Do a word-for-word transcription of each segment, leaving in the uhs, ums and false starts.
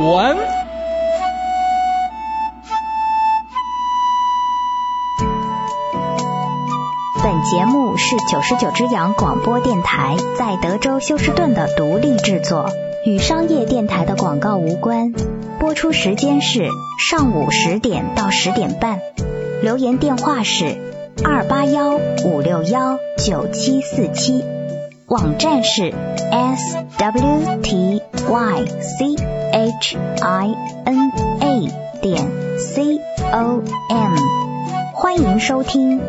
文。 本节目是九十九只羊广播电台在德州休斯顿的独立制作，与商业电台的广告无关。播出时间是上午十点到十点半。留言电话是二八幺五六幺九七四七，网站是 s w t y c h i n a 点 c o m， 欢迎收听。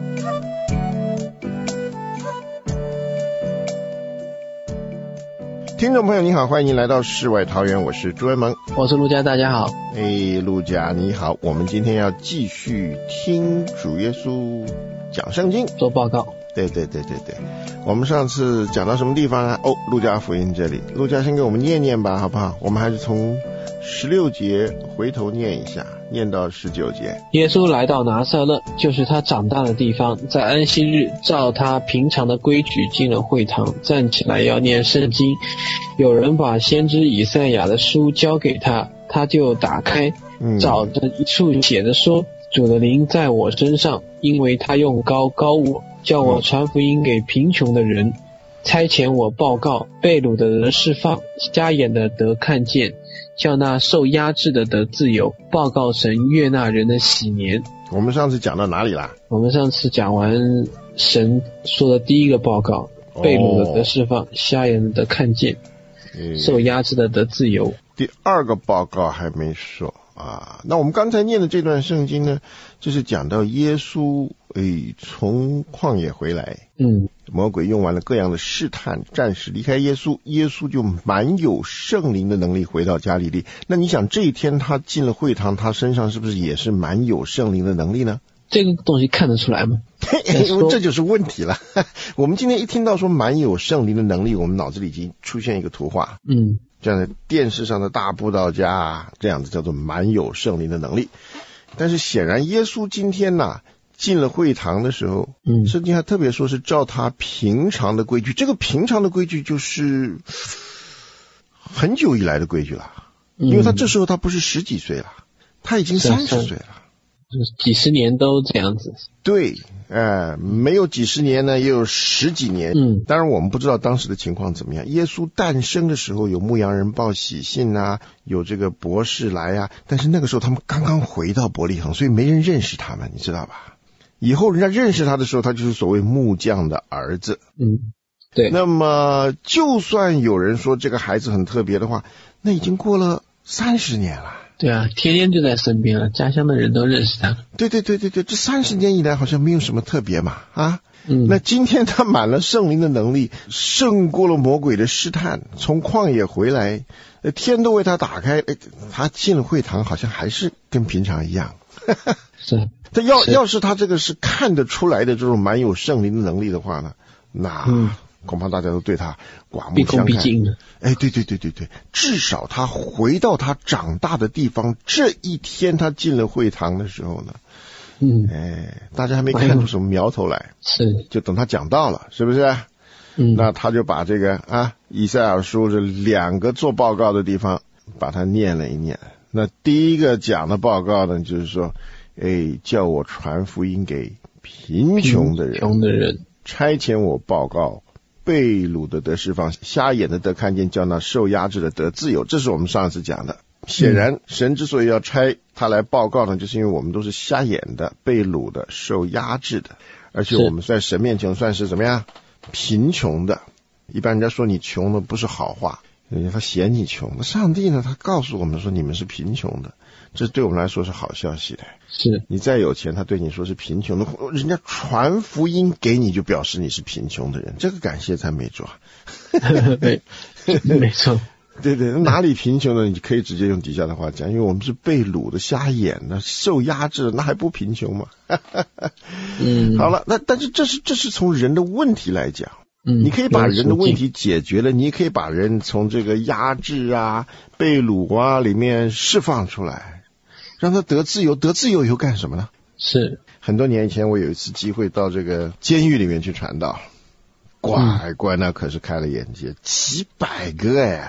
听众朋友你好，欢迎来到世外桃源，我是朱文萌， 我是陆家，大家好。 哎，陆家你好，我们今天要继续听主耶稣讲圣经， 做报告。 对对对对对，我们上次讲到什么地方啊？哦，路加福音这里，路加先给我们念念吧，好不好？我们还是从十六节回头念一下，念到十九节。 耶稣来到拿撒勒，就是他长大的地方，在安息日照他平常的规矩进了会堂，站起来要念圣经。有人把先知以赛亚的书交给他，他就打开，找着一处写着说，主的灵在我身上，因为他用膏膏我，叫我传福音给贫穷的人，差遣我报告被掳的人释放，瞎眼的得看见，叫那受压制的得自由，报告神悦纳人的喜年。 我们上次讲到哪里啦？ 我们上次讲完神说的第一个报告，被掳的得释放，哦、瞎眼的得看见，嗯、受压制的得自由。 第二个报告还没说啊。那我们刚才念的这段圣经呢，就是讲到耶稣诶从旷野回来，嗯，魔鬼用完了各样的试探，暂时离开耶稣，耶稣就满有圣灵的能力回到加利利。那你想这一天他进了会堂，他身上是不是也是满有圣灵的能力呢？ 这个东西看得出来吗？ 这就是问题了。我们今天一听到说满有圣灵的能力，我们脑子里已经出现一个图画，嗯，这样的电视上的大布道家啊，这样子叫做满有圣灵的能力。但是显然耶稣今天呐、啊、进了会堂的时候，嗯，圣经还特别说是照他平常的规矩，这个平常的规矩就是很久以来的规矩了，因为他这时候他不是十几岁了，他已经三十岁了。 就是几十年都这样子。 对，呃，没有几十年呢，也有十几年。嗯，当然我们不知道当时的情况怎么样。耶稣诞生的时候，有牧羊人报喜信啊，有这个博士来啊，但是那个时候他们刚刚回到伯利恒，所以没人认识他们，你知道吧？以后人家认识他的时候，他就是所谓木匠的儿子。 嗯，对。 那么就算有人说这个孩子很特别的话，那已经过了三十年了。 对啊，天天就在身边了，家乡的人都认识他。 对对对对对，这三十年以来好像没有什么特别嘛啊。嗯，那今天他满了圣灵的能力，胜过了魔鬼的试探，从旷野回来，天都为他打开，他进了会堂，好像还是跟平常一样。 是， 他要要是他这个是看得出来的这种满有圣灵的能力的话呢，那。嗯，恐怕大家都对他刮目相看。毕恭毕敬的。哎，对对对对对，至少他回到他长大的地方，这一天他进了会堂的时候呢，嗯，哎，大家还没看出什么苗头来， 是， 就等他讲到了，是不是？嗯，那他就把这个啊以赛亚书这两个做报告的地方把它念了一念。那第一个讲的报告呢，就是说，哎，叫我传福音给贫穷的人， 贫穷的人， 差遣我报告被掳的得释放，瞎眼的得看见，叫那受压制的得自由。这是我们上次讲的。显然神之所以要差他来报告呢，就是因为我们都是瞎眼的、被掳的、受压制的，而且我们在神面前算是怎么样？贫穷的。一般人家说你穷的不是好话，他嫌你穷。那上帝呢，他告诉我们说你们是贫穷的，这对我们来说是好消息的。 是， 你再有钱，他对你说是贫穷的，人家传福音给你就表示你是贫穷的人，这个感谢才没抓。 对，没错。 对对，哪里贫穷的，你可以直接用底下的话讲，因为我们是被掳的、瞎眼的、受压制的，那还不贫穷吗？嗯，好了，那但是这是这是从人的问题来讲。嗯，你可以把人的问题解决了，你也可以把人从这个压制啊、被掳啊里面释放出来，让他得自由。得自由以后干什么呢？ 是很多年以前，我有一次机会到这个监狱里面去传道，乖乖，那可是开了眼界，几百个哎，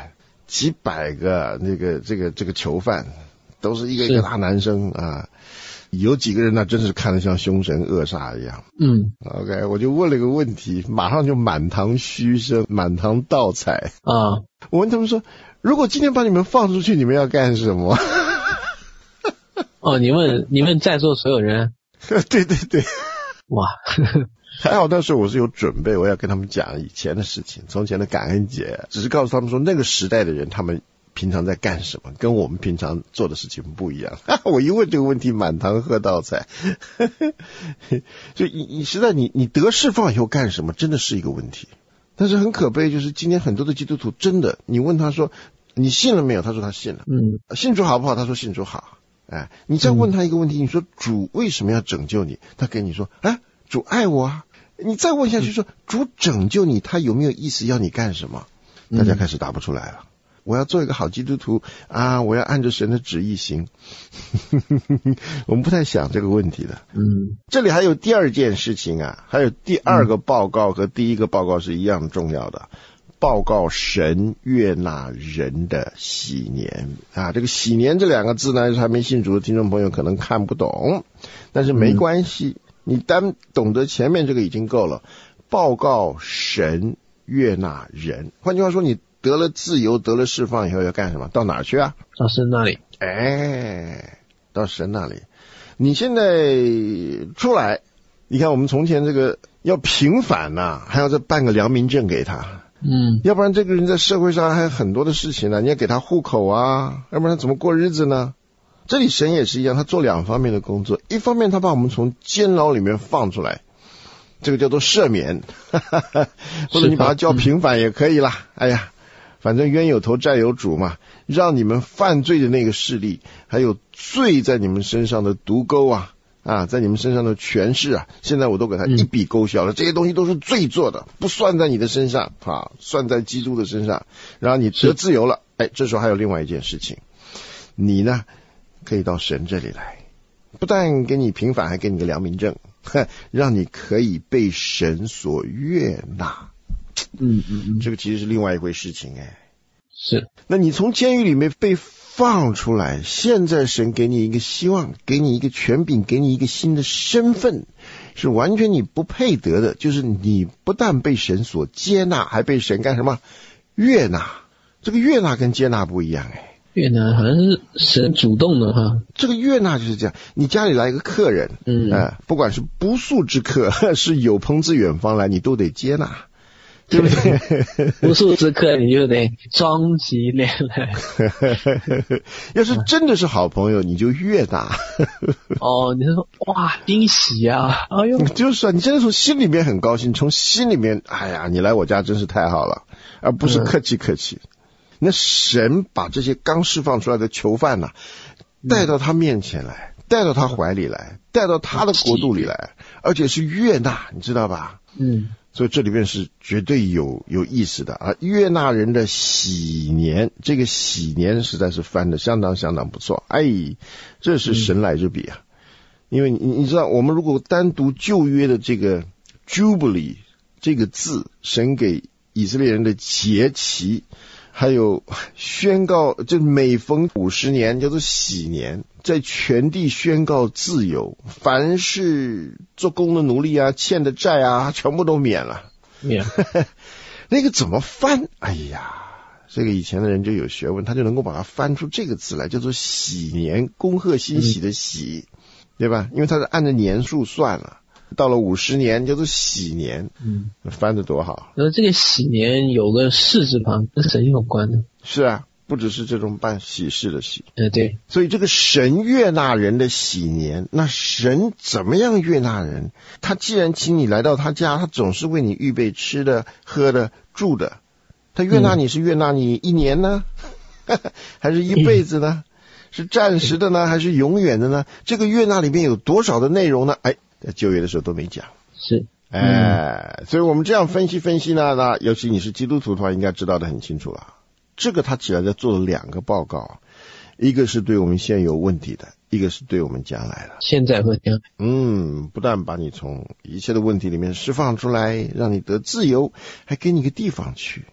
几百个那个这个这个囚犯，都是一个一个大男生啊。有几个人呢，真是看得像凶神恶煞一样。 嗯 ，OK， 我就问了个问题，马上就满堂嘘声，满堂倒彩啊。 我问他们说，如果今天把你们放出去，你们要干什么？ 哦，你问你问在座所有人？ 对对对。 哇， 还好那时候我是有准备，我要跟他们讲以前的事情，从前的感恩节，只是告诉他们说那个时代的人他们平常在干什么，跟我们平常做的事情不一样。我一问这个问题，满堂喝倒彩。就你你实在你你得释放以后干什么，真的是一个问题。但是很可悲，就是今天很多的基督徒真的，你问他说你信了没有，他说他信了。嗯，信主好不好，他说信主好。哎，你再问他一个问题，你说主为什么要拯救你，他跟你说哎，主爱我啊。你再问下去说主拯救你，他有没有意思要你干什么，大家开始答不出来了。我要做一个好基督徒啊，我要按着神的旨意行。我们不太想这个问题的。嗯，这里还有第二件事情啊，还有第二个报告和第一个报告是一样重要的，报告神悦纳人的喜年啊。这个喜年这两个字呢，还没信主的听众朋友可能看不懂，但是没关系，你单懂得前面这个已经够了。报告神悦纳人，换句话说，你得了自由，得了释放以后要干什么？到哪儿去啊？ 到神那里。 哎，到神那里。你现在出来，你看我们从前这个要平反呐、啊，还要再办个良民证给他。嗯，要不然这个人在社会上还有很多的事情呢、啊，你要给他户口啊，要不然怎么过日子呢？这里神也是一样，他做两方面的工作，一方面他把我们从监牢里面放出来，这个叫做赦免，或者你把它叫平反也可以啦。哎呀，反正冤有头债有主嘛，让你们犯罪的那个势力，还有罪在你们身上的毒钩啊，啊，在你们身上的权势啊，现在我都给他一笔勾销了、嗯、这些东西都是罪做的，不算在你的身上啊，算在基督的身上，然后你得自由了。哎，这时候还有另外一件事情，你呢可以到神这里来，不但给你平反，还给你个良民证，让你可以被神所悦纳。嗯嗯嗯，这个其实是另外一回事情哎。 是， 那你从监狱里面被放出来，现在神给你一个希望，给你一个权柄，给你一个新的身份，是完全你不配得的，就是你不但被神所接纳，还被神干什么？悦纳。这个悦纳跟接纳不一样哎。 悦纳好像是神主动的哈。 这个悦纳就是这样，你家里来一个客人，嗯、呃，不管是不速之客，是有朋自远方来，你都得接纳。对不对？ 不速之客你就得装起脸来。 要是真的是好朋友，你就悦纳。 哦，你说哇惊喜啊！哎呦， 就是啊，你真的从心里面很高兴，从心里面，哎呀，你来我家真是太好了，而不是客气客气。嗯、那神把这些刚释放出来的囚犯呐、啊，带到他面前来，带到他怀里来，带到他的国度里来，而且是悦纳，你知道吧？嗯。所以这里面是绝对有有意思的啊！悦纳人的喜年，这个喜年实在是翻得相当相当不错。哎，这是神来之笔啊！因为你你知道，我们如果单独旧约的这个 Jubilee 这个字，神给以色列人的节期，还有宣告，这每逢五十年叫做喜年，在全地宣告自由，凡是做工的奴隶啊，欠的债啊，全部都免了。免那个怎么翻？哎呀，这个以前的人就有学问，他就能够把它翻出这个字来，叫做喜年，恭贺欣喜的喜，嗯、对吧？因为它是按照年数算了。到了五十年叫做喜年，嗯，翻得多好。 那这个喜年有个士字旁，跟神有关的。 是啊，不只是这种办喜事的喜。 呃，对。 所以这个神悦纳人的喜年，那神怎么样悦纳人？他既然请你来到他家，他总是为你预备吃的、喝的、住的。他悦纳你是悦纳你一年呢，嗯、还是一辈子呢？嗯、是暂时的呢，还是永远的呢？这个悦纳里面有多少的内容呢？哎。在旧约的时候都没讲， 是， 哎、嗯，所以我们这样分析分析呢，那尤其你是基督徒的话，应该知道的很清楚了。这个他起来在做了两个报告，一个是对我们现有问题的，一个是对我们将来的。 现在和将来， 嗯，不但把你从一切的问题里面释放出来，让你得自由，还给你个地方去，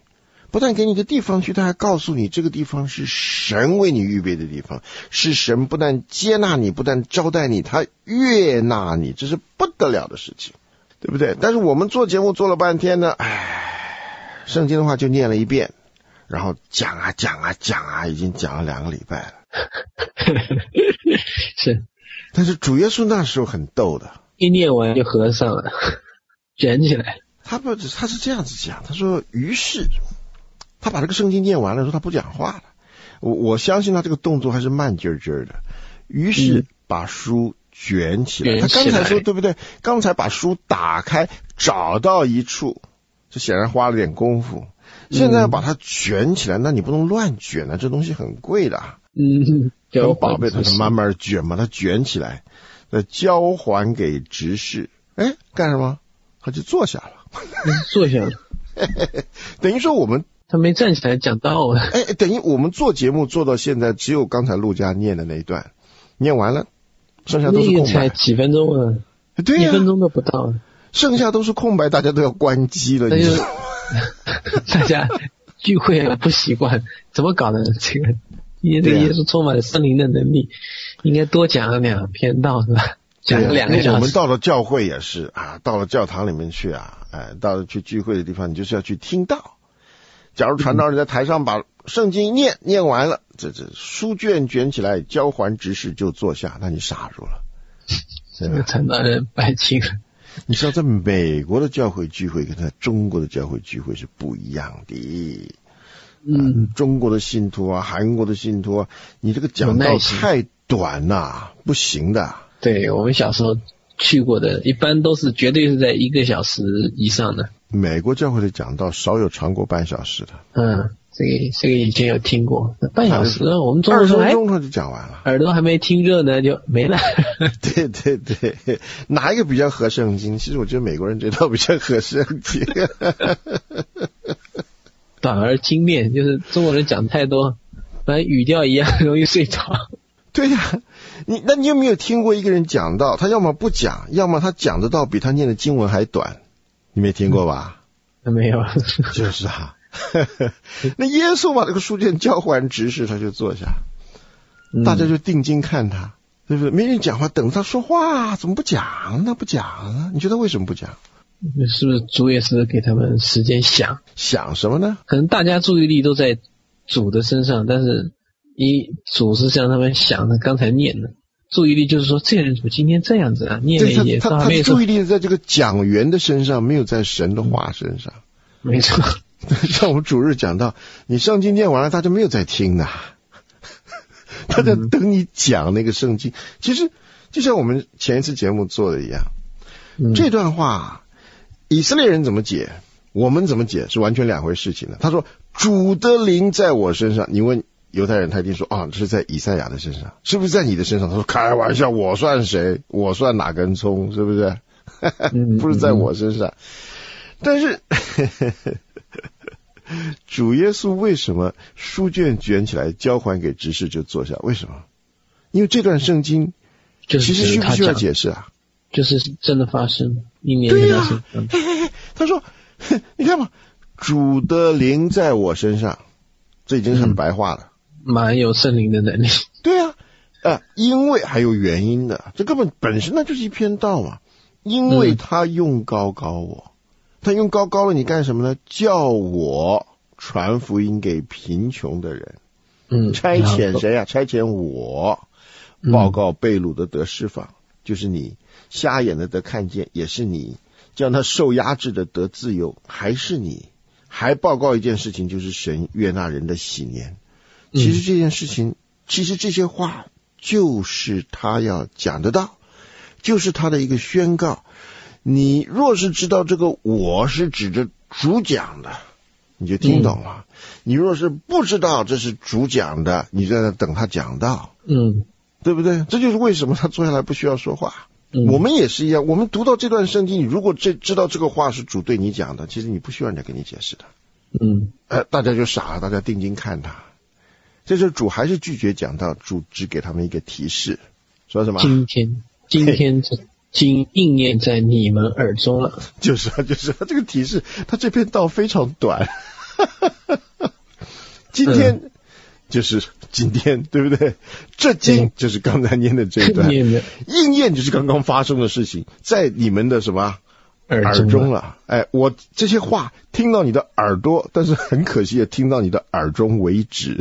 不但给你一个地方去，他还告诉你这个地方是神为你预备的地方，是神不但接纳你，不但招待你，他悦纳你，这是不得了的事情，对不对？但是我们做节目做了半天呢，唉，圣经的话就念了一遍，然后讲啊讲啊讲啊，已经讲了两个礼拜了。 是， 但是主耶稣那时候很逗的， 一念完就合上了，卷起来。 他不，他是这样子讲，他说，于是他把这个圣经念完了，说他不讲话了。我我相信他这个动作还是慢劲劲的。于是把书卷起来。嗯、他刚才说对不对？刚才把书打开，找到一处，这显然花了点功夫。现在要把它卷起来，那你不能乱卷啊，这东西很贵的。 嗯， 很宝贝，他就慢慢卷，把它卷起来，再交还给执事。哎，干什么？他就坐下了。 坐下了。 等于说我们他没站起来讲道啊。 哎，等于我们做节目做到现在，只有刚才陆家念的那一段念完了，剩下都是空白。 那个才几分钟啊？ 对呀、啊， 一分钟都不到。 剩下都是空白，大家都要关机了。 那就大家聚会了不习惯，怎么搞的？这个耶这个耶稣充满了圣灵的能力，应该多讲两篇道是吧？讲了两个小时。 我们到了教会也是啊，到了教堂里面去啊，哎，到了去聚会的地方，你就是要去听道。假如传道人在台上把圣经念念完了，这这书卷卷起来交还执事就坐下，那你傻住了。 这个传道人白清了。 你知道在美国的教会聚会跟在中国的教会聚会是不一样的。嗯，中国的信徒啊，韩国的信徒啊，你这个讲道太短了，不行的。 对，我们小时候去过的，一般都是绝对是在一个小时以上的。 美国教会的讲道少有超过半小时的。 嗯，这个这个以前有听过，半小时我们中国二十分钟就讲完了， 耳朵还没听热呢就没了。 对对对，哪一个比较合圣经？其实我觉得美国人这套比较合圣经。 短而精炼，就是中国人讲太多，反正语调一样，容易睡着。 对呀、啊，你那你有没有听过一个人讲道，他要么不讲，要么他讲的道比他念的经文还短？你没听过吧？ 嗯、没有。 就是啊。那耶稣把这个书卷交还执事，他就坐下，嗯、大家就定睛看他，对不对？没人讲话，等他说话，怎么不讲呢？不讲啊？你觉得为什么不讲？ 是不是主也是给他们时间想想什么呢？ 可能大家注意力都在主的身上，但是一主是让他们想的，刚才念的注意力就是说这个人怎么今天这样子啊？念了一页， 他他他注意力在这个讲员的身上，没有在神的话身上。 嗯、没错。 像我们主日讲到，你圣经念完了，他就没有在听的，他在等你讲那个圣经。嗯、其实就像我们前一次节目做的一样，嗯、这段话以色列人怎么解，我们怎么解是完全两回事情的。他说主的灵在我身上，你问犹太人，他一定说啊，这是在以赛亚的身上，是不是在你的身上？他说开玩笑，我算谁？我算哪根葱？是不是？不是在我身上。嗯、但是主耶稣为什么书卷卷起来交还给执事就坐下？为什么？因为这段圣经其实需不需要解释啊？ 就是真的发生一年对呀、啊，嘿嘿嘿，他说你看嘛，主的灵在我身上，这已经很白话了， 嗯、蛮有圣灵的能力。 对啊，呃，因为还有原因的，这根本本身那就是一篇道嘛。因为他用高高我。嗯他用高高了你干什么呢？叫我传福音给贫穷的人。嗯，差遣谁啊？差遣我报告被掳的得释放，嗯、就是你；瞎眼的得看见，也是你；叫那受压制的得自由，还是你。还报告一件事情，就是神悦纳人的喜年。其实这件事情，嗯、其实这些话就是他要讲得到，就是他的一个宣告。你若是知道这个我是指着主讲的，你就听懂了。嗯、你若是不知道这是主讲的，你在那等他讲到，嗯，对不对？这就是为什么他坐下来不需要说话。嗯、我们也是一样，我们读到这段圣经，你如果这知道这个话是主对你讲的，其实你不需要人家给你解释的。嗯，呃，大家就傻了，大家定睛看他。这是主还是拒绝讲道，主只给他们一个提示，说什么？ 今天，今天这。经应验在你们耳中了， 就是啊，就是啊，这个提示，他这篇道非常短， 今天就是今天，对不对？这经就是刚才念的这一段，应验就是刚刚发生的事情，在你们的什么耳中了？哎，我这些话听到你的耳朵，但是很可惜的听到你的耳中为止。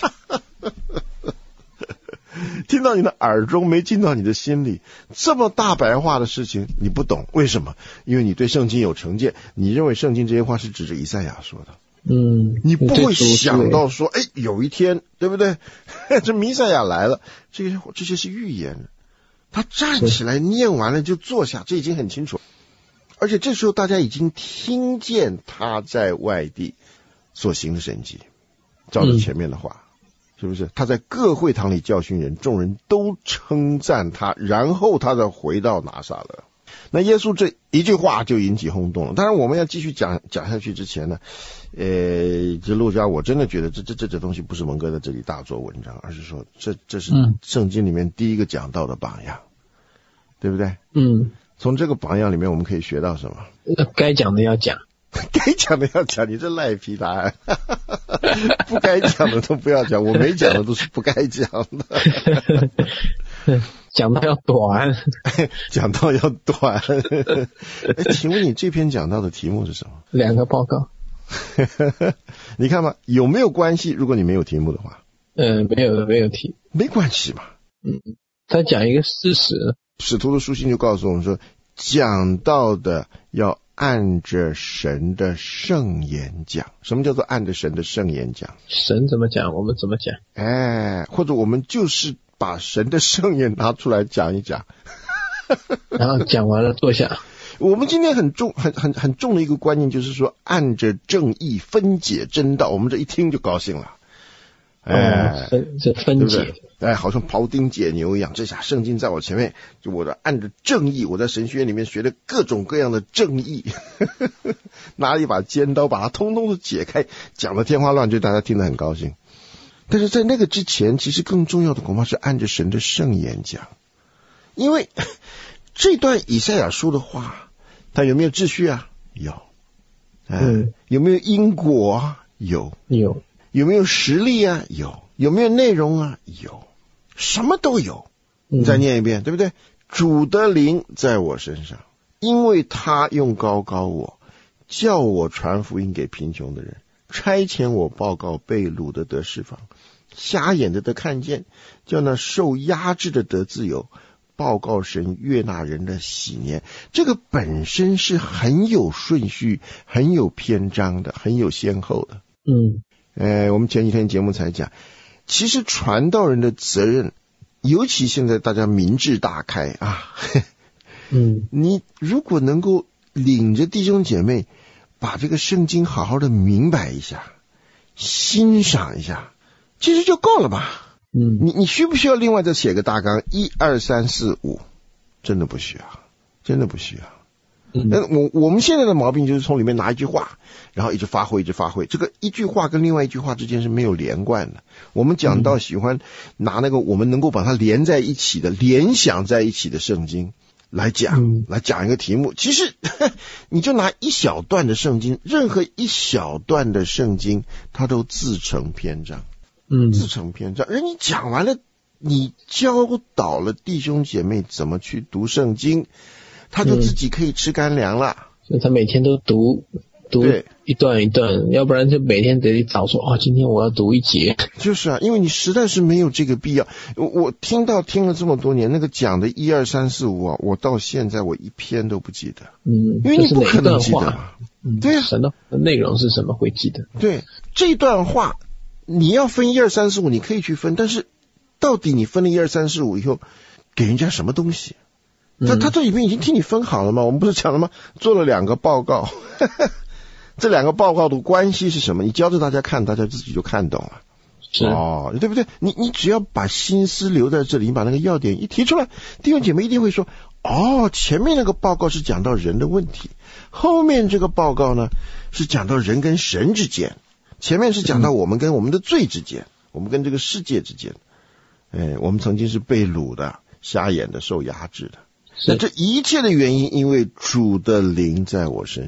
听到你的耳中，没进到你的心里。这么大白话的事情你不懂，为什么？因为你对圣经有成见，你认为圣经这些话是指着以赛亚说的。 嗯， 你不会想到说，哎，有一天，对不对？这弥赛亚来了，这些这些是预言。他站起来念完了就坐下，这已经很清楚。而且这时候大家已经听见他在外地所行的神迹，照着前面的话。嗯，是不是他在各会堂里教训人，众人都称赞他，然后他再回到拿撒勒。那耶稣这一句话就引起轰动了。当然我们要继续讲讲下去之前呢，呃，这陆家我真的觉得这这这这东西不是蒙哥在这里大做文章，而是说这这是圣经里面第一个讲到的榜样，对不对？嗯，从这个榜样里面我们可以学到什么？ 该讲的要讲。 该讲的要讲，你这赖皮答案。不该讲的都不要讲，我没讲的都是不该讲的。 讲到要短， 讲到要短。哎，请问你这篇讲到的题目是什么？ 两个报告。 你看嘛，有没有关系？如果你没有题目的话， 嗯、呃，没有没有题， 没关系嘛。 嗯，他讲一个事实。 使徒的书信就告诉我们说，讲到的要按着神的圣言讲。什么叫做按着神的圣言讲？ 神怎么讲，我们怎么讲。 哎，或者我们就是把神的圣言拿出来讲一讲。 然后讲完了坐下。 我们今天很重很很很重的一个观念就是说，按着正义分解真道。我们这一听就高兴了。哎， 分这分解， 对不对？哎，好像庖丁解牛一样。这下圣经在我前面，就我的按着正义，我在神学院里面学的各种各样的正义，拿了一把尖刀，把它通通的解开，讲的天花乱坠，大家听得很高兴。但是在那个之前，其实更重要的恐怕是按着神的圣言讲，因为这段以赛亚书的话，它有没有秩序啊？有。哎、嗯，有没有因果啊？有， 有。 有没有实力啊？有。有没有内容啊？有。什么都有。你再念一遍，嗯、对不对？主的灵在我身上，因为他用膏膏我，叫我传福音给贫穷的人，差遣我报告被掳的得释放，瞎眼的得看见，叫那受压制的得自由，报告神悦纳人的喜年。这个本身是很有顺序，很有篇章的，很有先后的。嗯，呃，我们前几天节目才讲，其实传道人的责任，尤其现在大家民智大开啊，嗯，你如果能够领着弟兄姐妹把这个圣经好好的明白一下，欣赏一下，其实就够了吧。嗯，你你需不需要另外再写个大纲？一二三四五，真的不需要，真的不需要。嗯，我我们现在的毛病就是从里面拿一句话，然后一直发挥，一直发挥。这个一句话跟另外一句话之间是没有连贯的。我们讲到喜欢拿那个我们能够把它连在一起的、联想在一起的圣经来讲，嗯、来讲一个题目。其实你就拿一小段的圣经，任何一小段的圣经，它都自成篇章。嗯，自成篇章。而你讲完了，你教导了弟兄姐妹怎么去读圣经，他就自己可以吃干粮了。 所以他每天都读读一段一段，要不然就每天得早说哦，今天我要读一节。 就是啊，因为你实在是没有这个必要。我我听到听了这么多年，那个讲的一二三四五啊，我到现在我一篇都不记得。嗯，因为你不可能记得嘛。 嗯，对啊，神的内容是什么会记得？ 对，这段话你要分一二三四五，你可以去分，但是到底你分了一二三四五以后，给人家什么东西？他他这里面已经替你分好了吗？我们不是讲了吗？做了两个报告，这两个报告的关系是什么？你教着大家看，大家自己就看懂了。是哦，对不对？你你只要把心思留在这里，你把那个要点一提出来，弟兄姐妹一定会说：哦，前面那个报告是讲到人的问题，后面这个报告呢是讲到人跟神之间，前面是讲到我们跟我们的罪之间，我们跟这个世界之间。哎，我们曾经是被掳的、瞎眼的、受压制的。那这一切的原因，因为主的灵在我身上。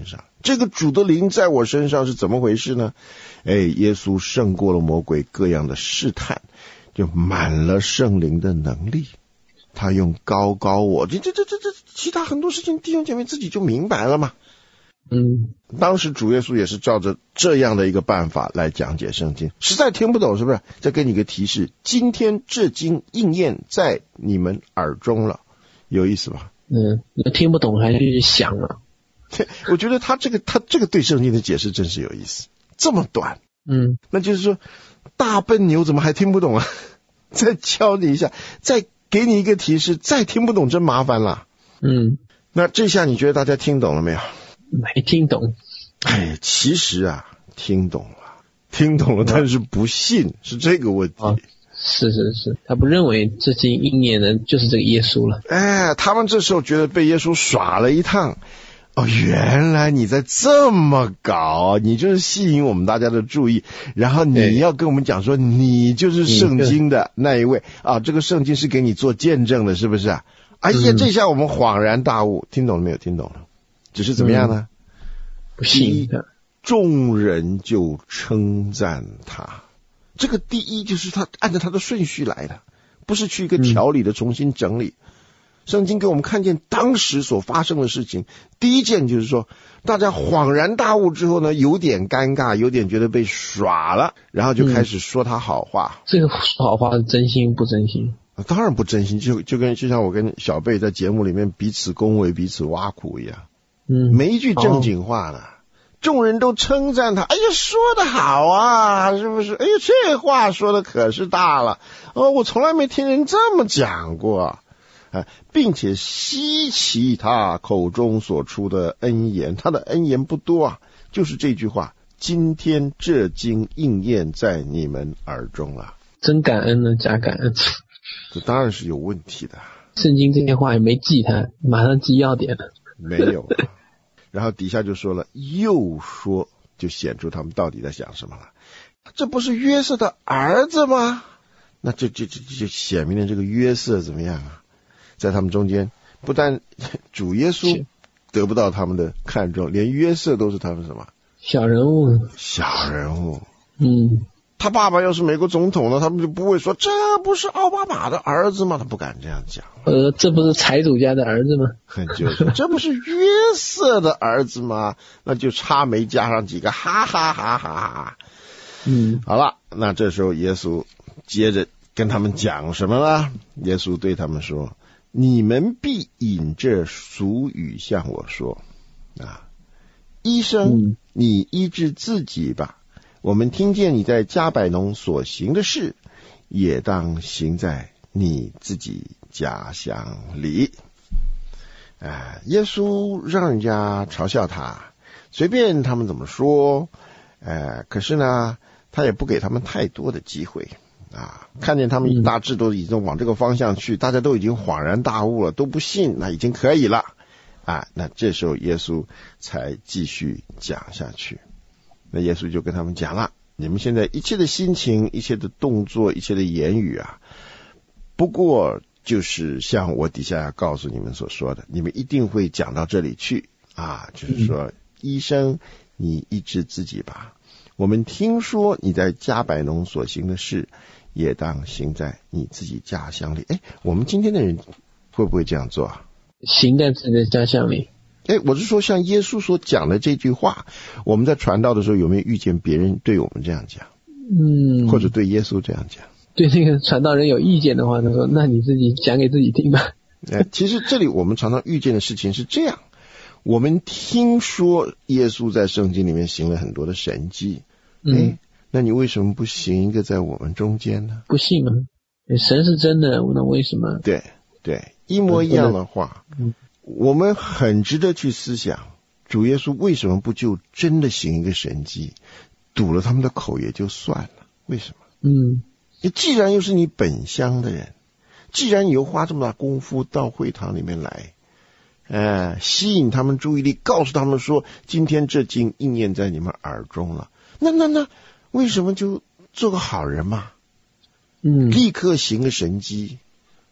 这个主的灵在我身上是怎么回事呢？哎，耶稣胜过了魔鬼各样的试探，就满了圣灵的能力。他用高高我，这这这这这其他很多事情弟兄姐妹自己就明白了嘛。 嗯， 当时主耶稣也是照着这样的一个办法来讲解圣经，实在听不懂是不是？再给你一个提示，今天这经应验在你们耳中了，有意思吧？ 嗯，听不懂还去想啊。 我觉得他这个他这个对圣经的解释真是有意思，这么短， 嗯， 那就是说大笨牛怎么还听不懂啊？再教你一下，再给你一个提示，再听不懂真麻烦了。 嗯， 那这下你觉得大家听懂了没有？ 没听懂。 哎，其实啊，听懂了，听懂了，但是不信，是这个问题。 啊，是是是，他不认为这经应验的就是这个耶稣了。 哎，他们这时候觉得被耶稣耍了一趟。哦，原来你在这么搞，你就是吸引我们大家的注意，然后你要跟我们讲说你就是圣经的那一位啊，这个圣经是给你做见证的，是不是啊？哎呀，这下我们恍然大悟，听懂了没有？听懂了。只是怎么样呢？ 嗯、不信的， 众人就称赞他。这个第一就是他按照他的顺序来的，不是去一个条理的重新整理。嗯，圣经给我们看见当时所发生的事情，第一件就是说，大家恍然大悟之后呢，有点尴尬，有点觉得被耍了，然后就开始说他好话。 嗯、这个说好话是真心不真心？ 当然不真心，就就跟就像我跟小贝在节目里面彼此恭维、彼此挖苦一样。 嗯， 没一句正经话呢。众人都称赞他，哎呀，说得好啊，是不是？哎呀，这话说的可是大了哦，我从来没听人这么讲过。啊，并且稀奇他口中所出的恩言，他的恩言不多啊，就是这句话，今天这经应验在你们耳中了。 真感恩呢，假感恩， 这当然是有问题的。 圣经这些话也没记他，马上记要点了。 没有。然后底下就说了，又说，就显出他们到底在想什么了。这不是约瑟的儿子吗？那这这这就显明了这个约瑟怎么样啊？在他们中间，不但主耶稣得不到他们的看重，连约瑟都是他们什么小人物？ 小人物。 嗯， 他爸爸要是美国总统呢，他们就不会说这不是奥巴马的儿子吗？他不敢这样讲。 呃，这不是财主家的儿子吗？ 很就是这不是约瑟的儿子吗？那就差没加上几个哈哈哈哈哈。 嗯， 好了，那这时候耶稣接着跟他们讲什么呢？耶稣对他们说，你们必引这俗语向我说啊，医生，你医治自己吧。我们听见你在加百农所行的事，也当行在你自己家乡里。啊，耶稣让人家嘲笑他，随便他们怎么说，呃，可是呢，他也不给他们太多的机会。啊，看见他们大致都已经往这个方向去，大家都已经恍然大悟了，都不信，那已经可以了啊。那这时候耶稣才继续讲下去。那耶稣就跟他们讲了，你们现在一切的心情，一切的动作，一切的言语啊，不过就是像我底下要告诉你们所说的，你们一定会讲到这里去啊，就是说，医生，你医治自己吧。我们听说你在加百农所行的事，也当行在你自己家乡里。哎，我们今天的人会不会这样做啊？ 行在自己的家乡里。 哎，我是说像耶稣所讲的这句话，我们在传道的时候有没有遇见别人对我们这样讲？ 嗯， 或者对耶稣这样讲？ 对那个传道人有意见的话，他说那你自己讲给自己听吧。 哎，其实这里我们常常遇见的事情是这样，我们听说耶稣在圣经里面行了很多的神迹，嗯，那你为什么不行一个在我们中间呢？ 不信啊，神是真的，那为什么？ 对对，一模一样的话，嗯，我们很值得去思想，主耶稣为什么不就真的行一个神迹，堵了他们的口也就算了？为什么？ 嗯， 你既然又是你本乡的人，既然你又花这么大功夫到会堂里面来，呃，吸引他们注意力，告诉他们说，今天这经应验在你们耳中了。那那那，为什么就做个好人嘛？嗯，立刻行个神迹，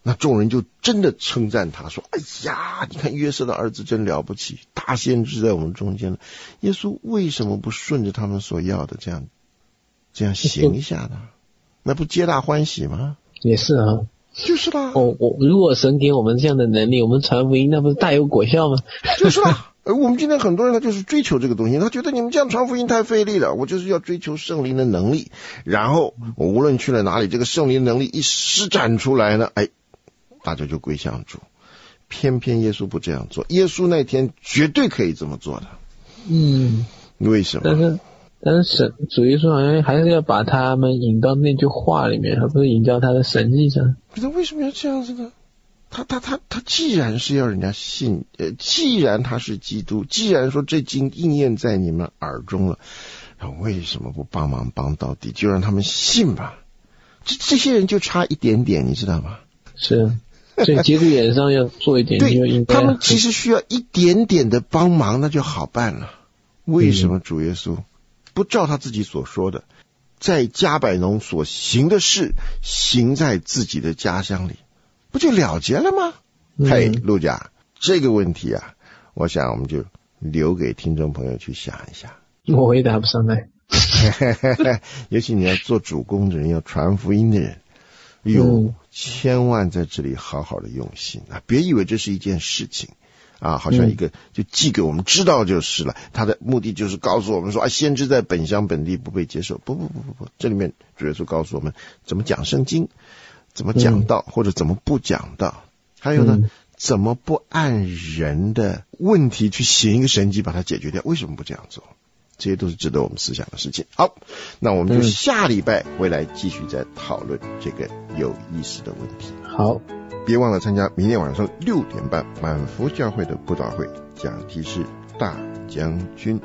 那众人就真的称赞他说，哎呀，你看约瑟的儿子真了不起，大先知在我们中间了。耶稣为什么不顺着他们所要的这样这样行一下呢？那不皆大欢喜吗？ 也是啊， 就是啦。 哦，我如果神给我们这样的能力，我们传福音那不是大有果效吗？ 就是啦。而我们今天很多人他就是追求这个东西，他觉得你们这样传福音太费力了，我就是要追求圣灵的能力，然后我无论去了哪里，这个圣灵的能力一施展出来呢，哎，大家就归向主。偏偏耶稣不这样做，耶稣那天绝对可以这么做的。 嗯， 为什么？ 但是但是神主耶稣好像还是要把他们引到那句话里面，而不是引到他的神迹上。 那为什么要这样子呢？他他他他既然是要人家信，呃，既然他是基督，既然说这经应验在你们耳中了，为什么不帮忙帮到底，就让他们信吧？这这些人就差一点点，你知道吗？ 是，所以节骨眼上要做一点就应该。 对，他们其实需要一点点的帮忙，那就好办了。为什么主耶稣不照他自己所说的，在加百农所行的事，行在自己的家乡里，不就了结了吗？ 嗯、 嘿，陆家，这个问题啊，我想我们就留给听众朋友去想一下。 我回答不上来。 尤其你要做主工的人，要传福音的人，有、嗯、千万在这里好好的用心啊！别以为这是一件事情啊，好像一个、嗯、就寄给我们知道就是了。他的目的就是告诉我们说啊，先知在本乡本地不被接受。不不不不不，这里面主耶稣告诉我们怎么讲圣经，怎么讲道、嗯、或者怎么不讲道，还有呢、嗯、怎么不按人的问题去行一个神迹把它解决掉？为什么不这样做？这些都是值得我们思想的事情。好，那我们就下礼拜回来继续再讨论这个有意思的问题。 好， 别忘了参加明天晚上六点半满福教会的布道会，讲题是大将军。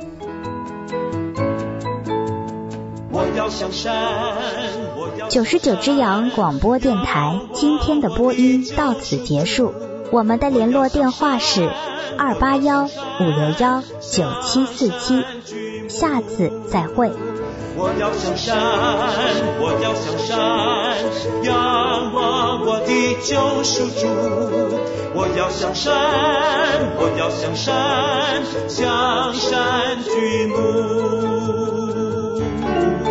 我要向山，九十九只羊广播电台今天的播音到此结束。我们的联络电话是二八幺五六幺九七四七，下次再会。我要向山，我要向山，仰望我的救赎主。我要向山，我要向山，向山举目。